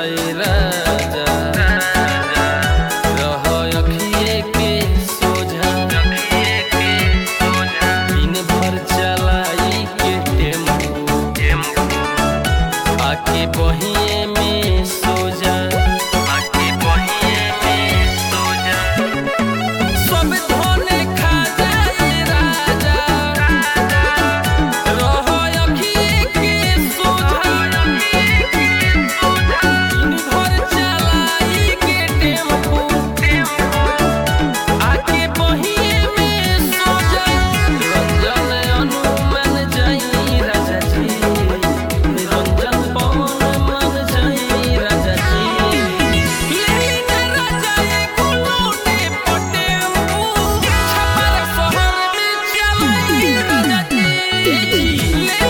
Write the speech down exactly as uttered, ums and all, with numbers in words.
जाए राजा रह अखिए के सोझा दिन भर चलाई के टेम्पू आके बहिए में सो जा आके बहिए में सो जा सब धोने खा जाए राजा रह अखिए के सोझा दिन भर चलाई के टेम्पू आके बहिए में सो जा रंजन अनुमान जाई राजा जी रंजन पवन मन जाई राजा जी लेना राजा एको लौटे पटेम्पू छपार शहर में चलाई राजा जी लेना